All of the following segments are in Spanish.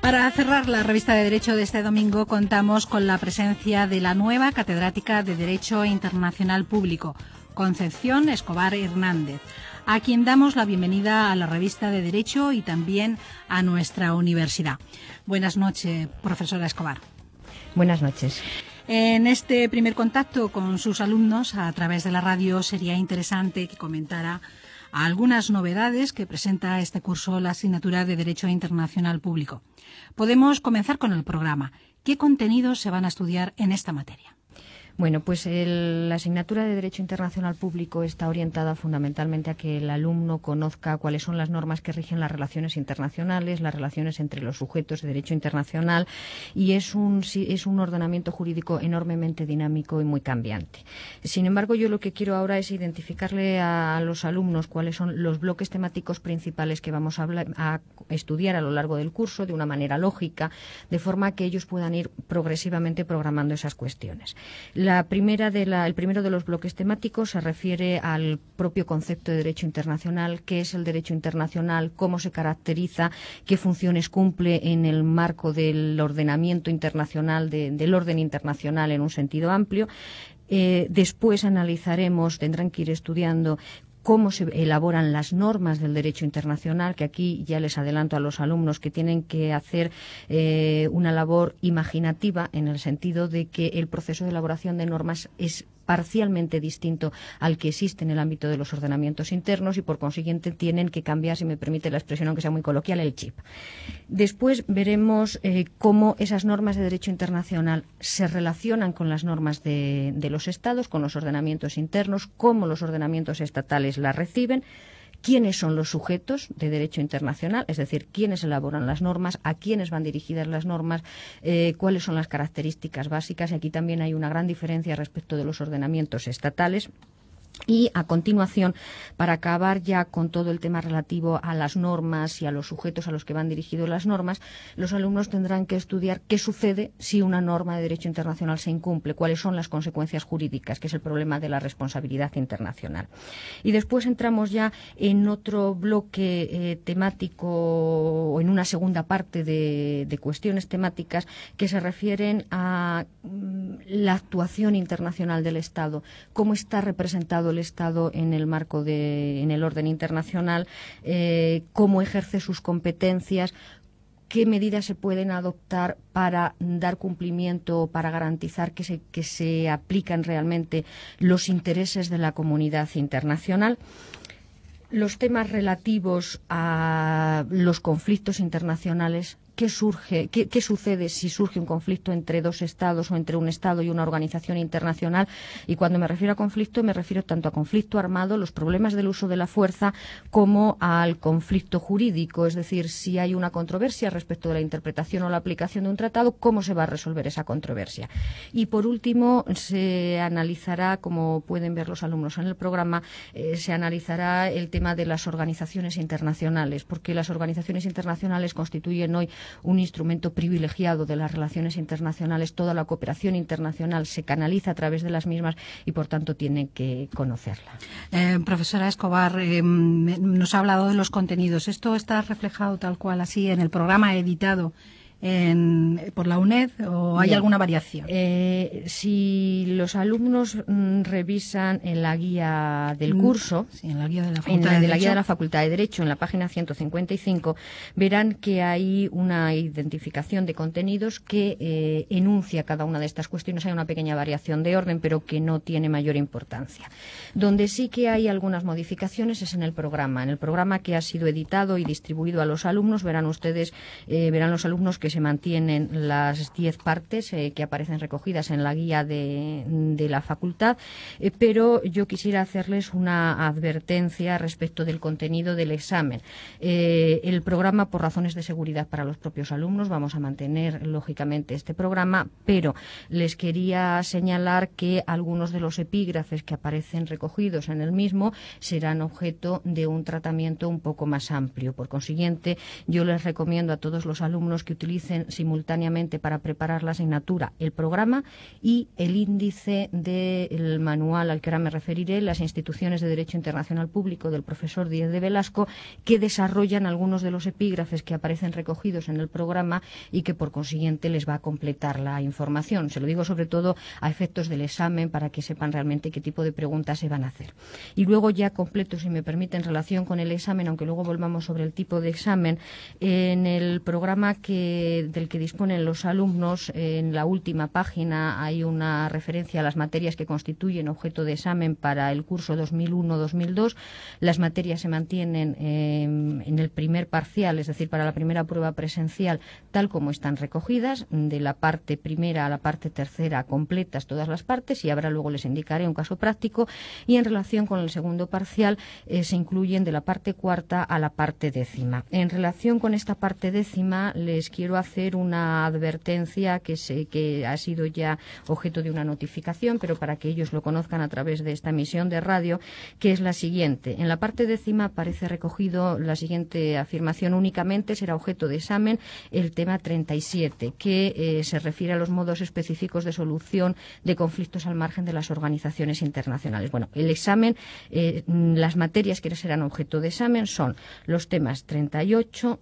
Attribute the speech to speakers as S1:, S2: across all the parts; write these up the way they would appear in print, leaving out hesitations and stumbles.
S1: Para cerrar la revista de Derecho de este domingo contamos con la presencia de la nueva catedrática de Derecho Internacional Público, Concepción Escobar Hernández, a quien damos la bienvenida a la revista de Derecho y también a nuestra universidad. Buenas noches, profesora Escobar.
S2: Buenas noches.
S1: En este primer contacto con sus alumnos a través de la radio sería interesante que comentara algunas novedades que presenta este curso la asignatura de Derecho Internacional Público. Podemos comenzar con el programa. ¿Qué contenidos se van a estudiar en esta materia?
S2: Bueno, pues la asignatura de Derecho Internacional Público está orientada fundamentalmente a que el alumno conozca cuáles son las normas que rigen las relaciones internacionales, las relaciones entre los sujetos de derecho internacional, y es un ordenamiento jurídico enormemente dinámico y muy cambiante. Sin embargo, yo lo que quiero ahora es identificarle a los alumnos cuáles son los bloques temáticos principales que vamos a estudiar a lo largo del curso de una manera lógica, de forma que ellos puedan ir progresivamente programando esas cuestiones. El primero de los bloques temáticos se refiere al propio concepto de derecho internacional, qué es el derecho internacional, cómo se caracteriza, qué funciones cumple en el marco del ordenamiento internacional, del orden internacional en un sentido amplio. Después tendrán que ir estudiando cómo se elaboran las normas del derecho internacional, que aquí ya les adelanto a los alumnos que tienen que hacer una labor imaginativa, en el sentido de que el proceso de elaboración de normas es parcialmente distinto al que existe en el ámbito de los ordenamientos internos y, por consiguiente, tienen que cambiar, si me permite la expresión, aunque sea muy coloquial, el chip. Después veremos cómo esas normas de derecho internacional se relacionan con las normas de los Estados, con los ordenamientos internos, cómo los ordenamientos estatales las reciben, quiénes son los sujetos de derecho internacional, es decir, quiénes elaboran las normas, a quiénes van dirigidas las normas, cuáles son las características básicas. Y aquí también hay una gran diferencia respecto de los ordenamientos estatales. Y a continuación, para acabar ya con todo el tema relativo a las normas y a los sujetos a los que van dirigidas las normas, los alumnos tendrán que estudiar qué sucede si una norma de derecho internacional se incumple, cuáles son las consecuencias jurídicas, que es el problema de la responsabilidad internacional. Y después entramos ya en otro bloque temático, o en una segunda parte de cuestiones temáticas que se refieren a la actuación internacional del Estado, cómo está representado el Estado en el marco en el orden internacional, cómo ejerce sus competencias, qué medidas se pueden adoptar para dar cumplimiento, para garantizar que se aplican realmente los intereses de la comunidad internacional. Los temas relativos a los conflictos internacionales. ¿Qué sucede si surge un conflicto entre dos Estados o entre un Estado y una organización internacional? Y cuando me refiero a conflicto, me refiero tanto a conflicto armado, los problemas del uso de la fuerza, como al conflicto jurídico. Es decir, si hay una controversia respecto de la interpretación o la aplicación de un tratado, ¿cómo se va a resolver esa controversia? Y por último, se analizará, como pueden ver los alumnos en el programa, se analizará el tema de las organizaciones internacionales, porque las organizaciones internacionales constituyen hoy un instrumento privilegiado de las relaciones internacionales. Toda la cooperación internacional se canaliza a través de las mismas y, por tanto, tienen que conocerla.
S1: Profesora Escobar, nos ha hablado de los contenidos. ¿Esto está reflejado tal cual así en el programa editado por la UNED o hay alguna variación?
S2: Si los alumnos revisan en la guía del curso,
S1: en la guía de
S2: la Facultad de Derecho, en la página 155, verán que hay una identificación de contenidos que enuncia cada una de estas cuestiones. Hay una pequeña variación de orden, pero que no tiene mayor importancia. Donde sí que hay algunas modificaciones es en el programa. En el programa que ha sido editado y distribuido a los alumnos, verán los alumnos que se mantienen las 10 partes que aparecen recogidas en la guía de la facultad, pero yo quisiera hacerles una advertencia respecto del contenido del examen. El programa, por razones de seguridad para los propios alumnos, vamos a mantener lógicamente este programa, pero les quería señalar que algunos de los epígrafes que aparecen recogidos en el mismo serán objeto de un tratamiento un poco más amplio. Por consiguiente, yo les recomiendo a todos los alumnos que utilicen utilicen simultáneamente para preparar la asignatura el programa y el índice del manual al que ahora me referiré, las instituciones de Derecho Internacional Público del profesor Díez de Velasco, que desarrollan algunos de los epígrafes que aparecen recogidos en el programa y que por consiguiente les va a completar la información. Se lo digo sobre todo a efectos del examen para que sepan realmente qué tipo de preguntas se van a hacer. Y luego ya completo, si me permite, en relación con el examen, aunque luego volvamos sobre el tipo de examen, en el programa del que disponen los alumnos, en la última página hay una referencia a las materias que constituyen objeto de examen para el curso 2001-2002. Las materias se mantienen en el primer parcial, es decir, para la primera prueba presencial, tal como están recogidas, de la parte primera a la parte tercera completas todas las partes, y ahora luego les indicaré un caso práctico, y en relación con el segundo parcial se incluyen de la parte cuarta a la parte décima. En relación con esta parte décima les quiero hacer una advertencia que ha sido ya objeto de una notificación, pero para que ellos lo conozcan a través de esta emisión de radio, que es la siguiente. En la parte décima aparece recogido la siguiente afirmación: únicamente será objeto de examen el tema 37, que se refiere a los modos específicos de solución de conflictos al margen de las organizaciones internacionales. Bueno, el examen, las materias que serán objeto de examen son los temas 37,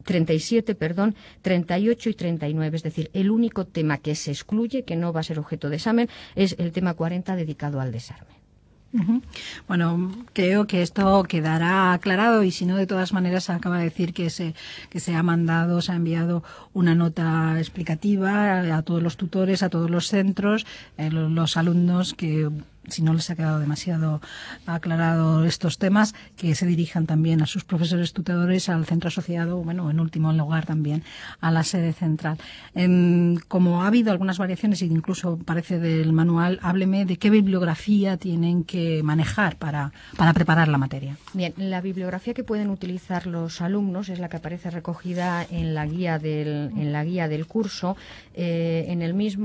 S2: 38 y 39, es decir, el único tema que se excluye, que no va a ser objeto de examen, es el tema 40 dedicado al desarme.
S1: Bueno, creo que esto quedará aclarado, y si no, de todas maneras acaba de decir que se ha enviado una nota explicativa a todos los tutores, a todos los centros, los alumnos que, si no les ha quedado demasiado aclarado estos temas, que se dirijan también a sus profesores tutores, al centro asociado, bueno, en último lugar también a la sede central. Como ha habido algunas variaciones, e incluso parece del manual, hábleme de qué bibliografía tienen que manejar para preparar la materia.
S2: Bien, la bibliografía que pueden utilizar los alumnos es la que aparece recogida en la guía del curso. En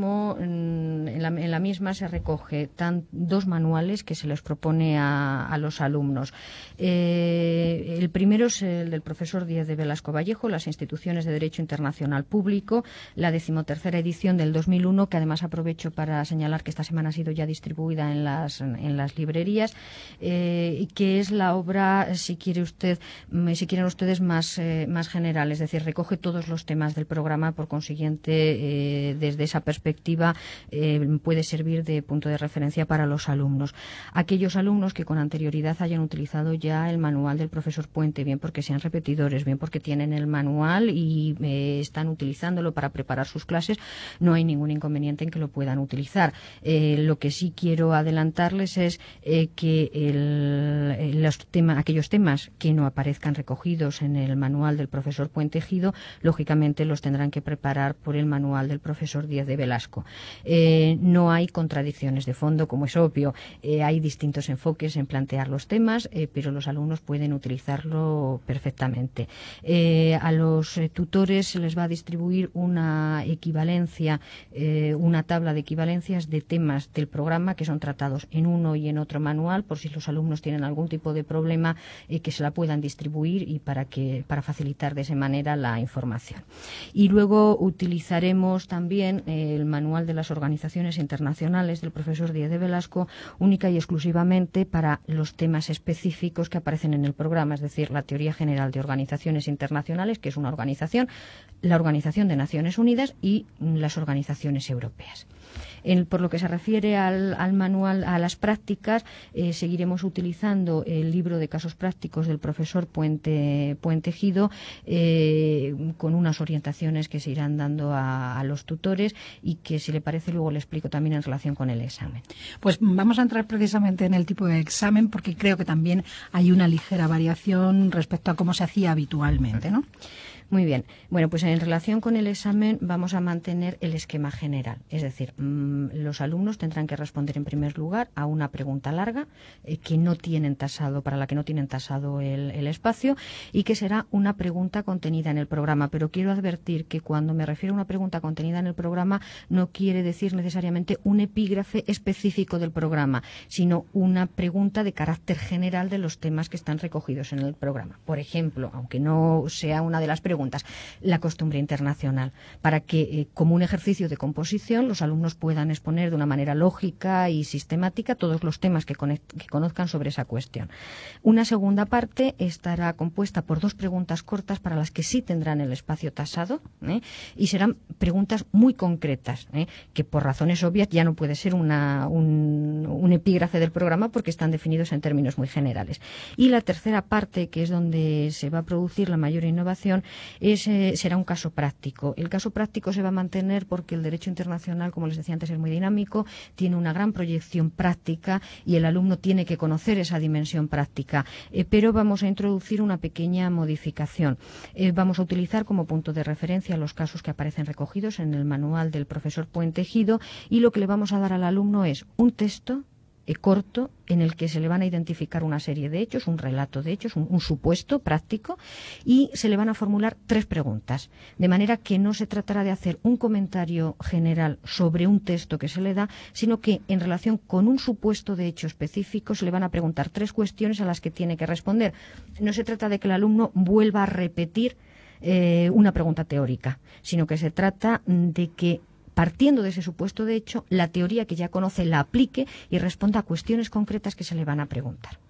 S2: la misma se recoge dos manuales que se les propone a los alumnos. El primero es el del profesor Díez de Velasco Vallejo, las instituciones de Derecho Internacional Público, la 13ª edición del 2001, que además aprovecho para señalar que esta semana ha sido ya distribuida en las librerías, que es la obra, si quieren ustedes, más general, es decir, recoge todos los temas del programa. Por consiguiente, desde esa perspectiva puede servir de punto de referencia para los alumnos. Aquellos alumnos que con anterioridad hayan utilizado ya el manual del profesor Puente, bien porque sean repetidores, bien porque tienen el manual y están utilizándolo para preparar sus clases, no hay ningún inconveniente en que lo puedan utilizar. Lo que sí quiero adelantarles es que aquellos temas que no aparezcan recogidos en el manual del profesor Puente-Gido, lógicamente los tendrán que preparar por el manual del profesor Díez de Velasco. No hay contradicciones de fondo, como es obvio. Hay distintos enfoques en plantear los temas, pero los alumnos pueden utilizarlo perfectamente. A los tutores se les va a distribuir una equivalencia, una tabla de equivalencias de temas del programa que son tratados en uno y en otro manual, por si los alumnos tienen algún tipo de problema, que se la puedan distribuir y para facilitar de esa manera la información. Y luego utilizaremos también el manual de las organizaciones internacionales del profesor Díez de Velasco, única y exclusivamente para los temas específicos que aparecen en el programa, es decir, la teoría general de organizaciones internacionales, que es una organización, la Organización de Naciones Unidas y las organizaciones europeas. Por lo que se refiere al manual, a las prácticas, seguiremos utilizando el libro de casos prácticos del profesor Puente-Gido, con unas orientaciones que se irán dando a los tutores y que, si le parece, luego le explico también en relación con el examen.
S1: Pues vamos a entrar precisamente en el tipo de examen, porque creo que también hay una ligera variación respecto a cómo se hacía habitualmente, ¿no?
S2: Muy bien. Bueno, pues en relación con el examen vamos a mantener el esquema general. Es decir, los alumnos tendrán que responder en primer lugar a una pregunta larga para la que no tienen tasado el espacio, y que será una pregunta contenida en el programa. Pero quiero advertir que cuando me refiero a una pregunta contenida en el programa no quiere decir necesariamente un epígrafe específico del programa, sino una pregunta de carácter general de los temas que están recogidos en el programa. Por ejemplo, aunque no sea una de las preguntas preguntas. La costumbre internacional, para que como un ejercicio de composición los alumnos puedan exponer de una manera lógica y sistemática todos los temas que conozcan sobre esa cuestión. Una segunda parte estará compuesta por 2 preguntas cortas para las que sí tendrán el espacio tasado, y serán preguntas muy concretas, que por razones obvias ya no puede ser un epígrafe del programa porque están definidos en términos muy generales. Y la tercera parte, que es donde se va a producir la mayor innovación, será un caso práctico. El caso práctico se va a mantener porque el derecho internacional, como les decía antes, es muy dinámico, tiene una gran proyección práctica y el alumno tiene que conocer esa dimensión práctica. Pero vamos a introducir una pequeña modificación. Vamos a utilizar como punto de referencia los casos que aparecen recogidos en el manual del profesor Puentejido, y lo que le vamos a dar al alumno es un texto corto en el que se le van a identificar una serie de hechos, un relato de hechos, un supuesto práctico, y se le van a formular 3 preguntas, de manera que no se tratará de hacer un comentario general sobre un texto que se le da, sino que en relación con un supuesto de hecho específico se le van a preguntar 3 cuestiones a las que tiene que responder. No se trata de que el alumno vuelva a repetir una pregunta teórica, sino que se trata de que, partiendo de ese supuesto de hecho, la teoría que ya conoce la aplique y responda a cuestiones concretas que se le van a preguntar.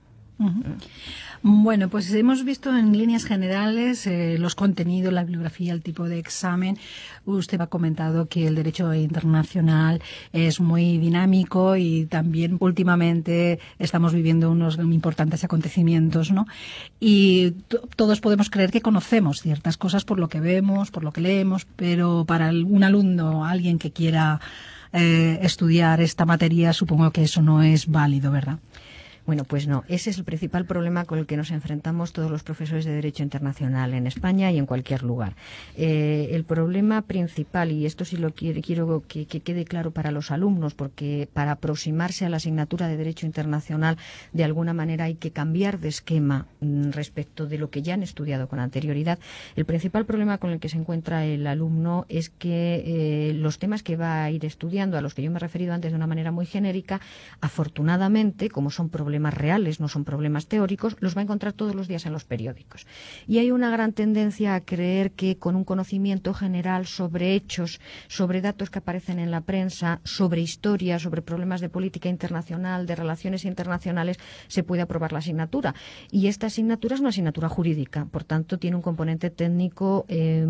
S1: Bueno, pues hemos visto en líneas generales los contenidos, la bibliografía, el tipo de examen. Usted ha comentado que el derecho internacional es muy dinámico y también últimamente estamos viviendo unos importantes acontecimientos, ¿no? Y todos podemos creer que conocemos ciertas cosas por lo que vemos, por lo que leemos, pero para un alumno, alguien que quiera estudiar esta materia, supongo que eso no es válido, ¿verdad?
S2: Bueno, pues no. Ese es el principal problema con el que nos enfrentamos todos los profesores de Derecho Internacional en España y en cualquier lugar. El problema principal, y esto sí lo quiero que quede claro para los alumnos, porque para aproximarse a la asignatura de Derecho Internacional, de alguna manera hay que cambiar de esquema respecto de lo que ya han estudiado con anterioridad. El principal problema con el que se encuentra el alumno es que los temas que va a ir estudiando, a los que yo me he referido antes de una manera muy genérica, afortunadamente, como son problemas reales, no son problemas teóricos, los va a encontrar todos los días en los periódicos. Y hay una gran tendencia a creer que con un conocimiento general sobre hechos, sobre datos que aparecen en la prensa, sobre historia, sobre problemas de política internacional, de relaciones internacionales, se puede aprobar la asignatura. Y esta asignatura es una asignatura jurídica, por tanto tiene un componente técnico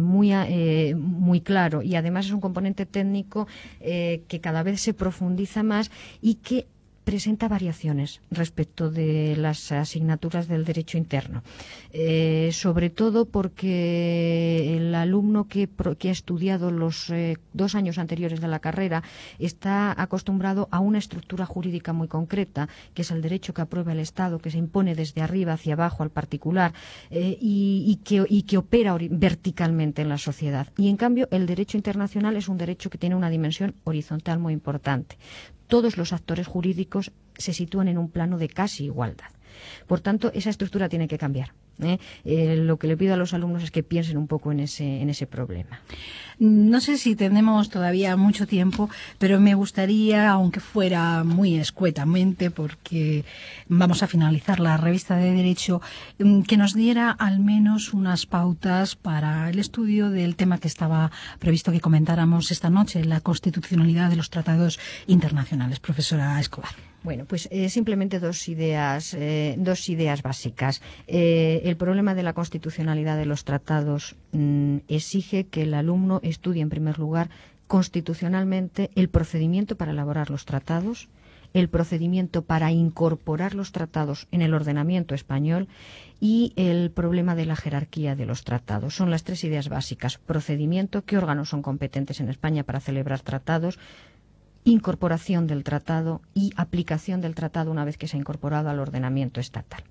S2: muy claro, y además es un componente técnico que cada vez se profundiza más y que presenta variaciones respecto de las asignaturas del derecho interno, sobre todo porque el alumno que ha estudiado los 2 años anteriores de la carrera está acostumbrado a una estructura jurídica muy concreta, que es el derecho que aprueba el Estado, que se impone desde arriba hacia abajo al particular y que opera verticalmente en la sociedad. Y en cambio el derecho internacional es un derecho que tiene una dimensión horizontal muy importante. Todos los actores jurídicos se sitúan en un plano de casi igualdad. Por tanto, esa estructura tiene que cambiar. Lo que le pido a los alumnos es que piensen un poco en ese problema.
S1: No sé si tenemos todavía mucho tiempo, pero me gustaría, aunque fuera muy escuetamente, porque vamos a finalizar la revista de Derecho, que nos diera al menos unas pautas para el estudio del tema que estaba previsto que comentáramos esta noche, la constitucionalidad de los tratados internacionales. Profesora Escobar.
S2: Bueno, pues simplemente dos ideas básicas. El problema de la constitucionalidad de los tratados exige que el alumno estudie, en primer lugar, constitucionalmente el procedimiento para elaborar los tratados, el procedimiento para incorporar los tratados en el ordenamiento español y el problema de la jerarquía de los tratados. Son las 3 ideas básicas. Procedimiento, qué órganos son competentes en España para celebrar tratados, incorporación del tratado y aplicación del tratado una vez que se ha incorporado al ordenamiento estatal.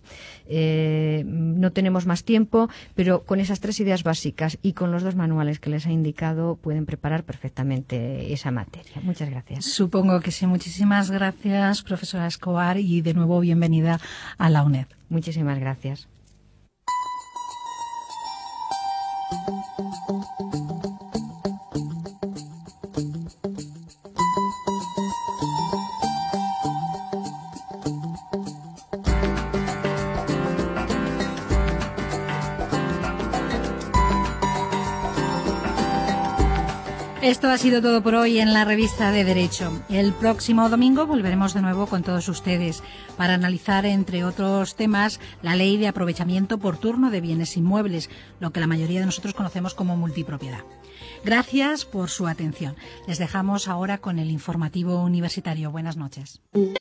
S2: No tenemos más tiempo, pero con esas 3 ideas básicas y con los 2 manuales que les he indicado pueden preparar perfectamente esa materia. Muchas gracias.
S1: Supongo que sí. Muchísimas gracias, profesora Escobar, y de nuevo bienvenida a la UNED.
S2: Muchísimas gracias.
S1: Esto ha sido todo por hoy en la revista de Derecho. El próximo domingo volveremos de nuevo con todos ustedes para analizar, entre otros temas, la ley de aprovechamiento por turno de bienes inmuebles, lo que la mayoría de nosotros conocemos como multipropiedad. Gracias por su atención. Les dejamos ahora con el informativo universitario. Buenas noches.